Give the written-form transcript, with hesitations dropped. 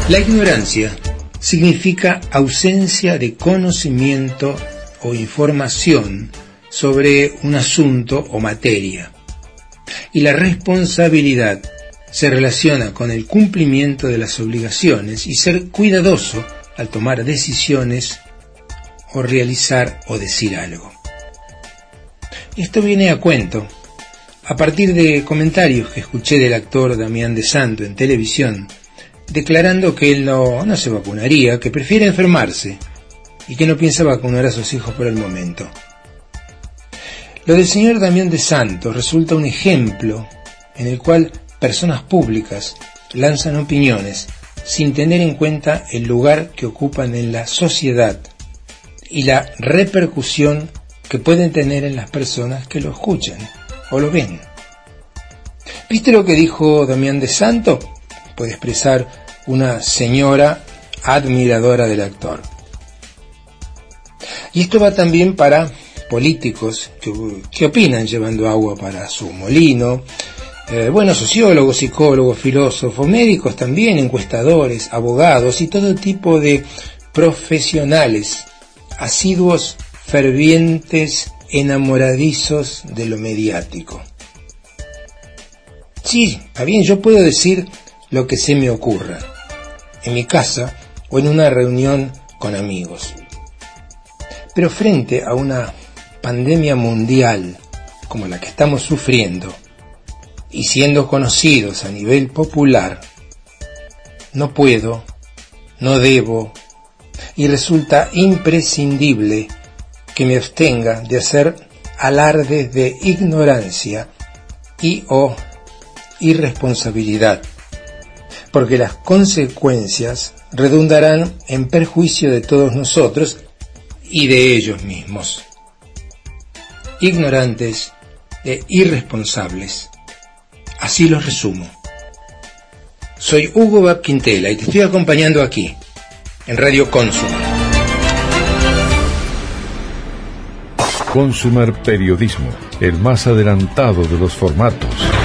La ignorancia significa ausencia de conocimiento o información sobre un asunto o materia. Y la responsabilidad se relaciona con el cumplimiento de las obligaciones y ser cuidadoso al tomar decisiones o realizar o decir algo. Esto viene a cuento a partir de comentarios que escuché del actor Damián de Santo en televisión, declarando que él no se vacunaría, que prefiere enfermarse y que no piensa vacunar a sus hijos por el momento. Lo del señor Damián de Santo resulta un ejemplo en el cual personas públicas lanzan opiniones sin tener en cuenta el lugar que ocupan en la sociedad y la repercusión que pueden tener en las personas que lo escuchan o lo ven. ¿Viste lo que dijo Damián de Santo? Puede expresar una señora admiradora del actor. Y esto va también para políticos que opinan llevando agua para su molino, sociólogos, psicólogos, filósofos, médicos también, encuestadores, abogados y todo tipo de profesionales, asiduos, fervientes, enamoradizos de lo mediático. Sí, está bien, yo puedo decir lo que se me ocurra, en mi casa o en una reunión con amigos. Pero frente a una pandemia mundial como la que estamos sufriendo, y siendo conocidos a nivel popular, no puedo, no debo, y resulta imprescindible que me abstenga de hacer alardes de ignorancia y o irresponsabilidad, porque las consecuencias redundarán en perjuicio de todos nosotros y de ellos mismos. Ignorantes e irresponsables. Así los resumo. Soy Hugo Bapquintela y te estoy acompañando aquí, en Radio Consumer. Consumer Periodismo, el más adelantado de los formatos.